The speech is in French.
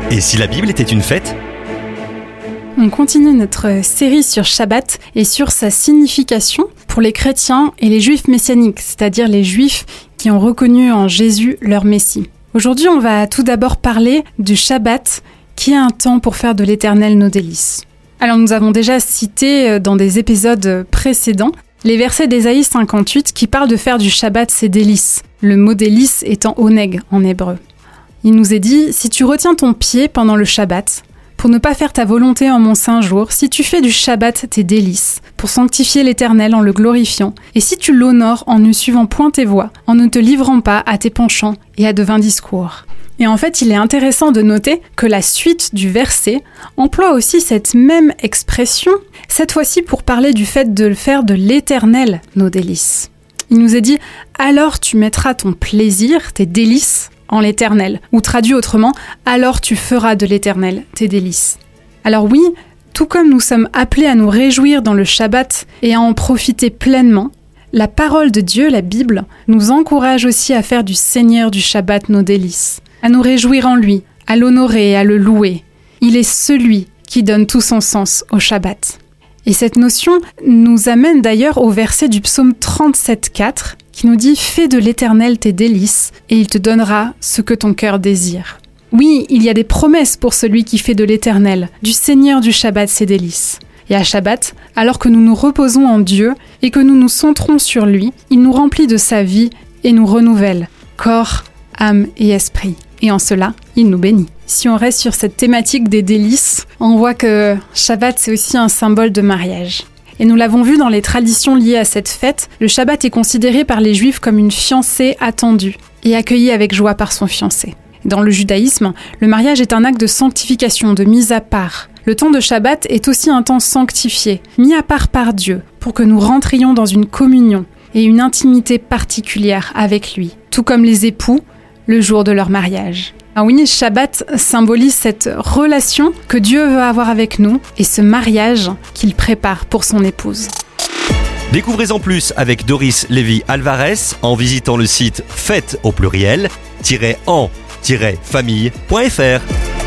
Et si la Bible était une fête ? On continue notre série sur Shabbat et sur sa signification pour les chrétiens et les juifs messianiques, c'est-à-dire les juifs qui ont reconnu en Jésus leur Messie. Aujourd'hui, on va tout d'abord parler du Shabbat, qui est un temps pour faire de l'Éternel nos délices. Alors nous avons déjà cité dans des épisodes précédents les versets d'Ésaïe 58 qui parlent de faire du Shabbat ses délices, le mot délice étant oneg en hébreu. Il nous est dit « Si tu retiens ton pied pendant le Shabbat, pour ne pas faire ta volonté en mon saint jour, si tu fais du Shabbat tes délices, pour sanctifier l'Éternel en le glorifiant, et si tu l'honores en ne suivant point tes voies, en ne te livrant pas à tes penchants et à de vains discours. » Et en fait, il est intéressant de noter que la suite du verset emploie aussi cette même expression, cette fois-ci pour parler du fait de faire de l'Éternel nos délices. Il nous est dit « Alors tu mettras ton plaisir, tes délices, en l'Éternel », ou traduit autrement « Alors tu feras de l'Éternel tes délices ». Alors oui, tout comme nous sommes appelés à nous réjouir dans le Shabbat et à en profiter pleinement, la parole de Dieu, la Bible, nous encourage aussi à faire du Seigneur du Shabbat nos délices, à nous réjouir en lui, à l'honorer et à le louer. Il est celui qui donne tout son sens au Shabbat. Et cette notion nous amène d'ailleurs au verset du psaume 37,4 qui nous dit « Fais de l'Éternel tes délices, et il te donnera ce que ton cœur désire. » Oui, il y a des promesses pour celui qui fait de l'Éternel, du Seigneur du Shabbat ses délices. Et à Shabbat, alors que nous nous reposons en Dieu et que nous nous centrons sur lui, il nous remplit de sa vie et nous renouvelle, corps, âme et esprit. Et en cela, il nous bénit. Si on reste sur cette thématique des délices, on voit que Shabbat, c'est aussi un symbole de mariage. Et nous l'avons vu dans les traditions liées à cette fête, le Shabbat est considéré par les Juifs comme une fiancée attendue et accueillie avec joie par son fiancé. Dans le judaïsme, le mariage est un acte de sanctification, de mise à part. Le temps de Shabbat est aussi un temps sanctifié, mis à part par Dieu, pour que nous rentrions dans une communion et une intimité particulière avec lui, tout comme les époux le jour de leur mariage. Ah oui, Shabbat symbolise cette relation que Dieu veut avoir avec nous et ce mariage qu'il prépare pour son épouse. Découvrez-en plus avec Doris Lévy-Alvarez en visitant le site fête au pluriel-en-famille.fr.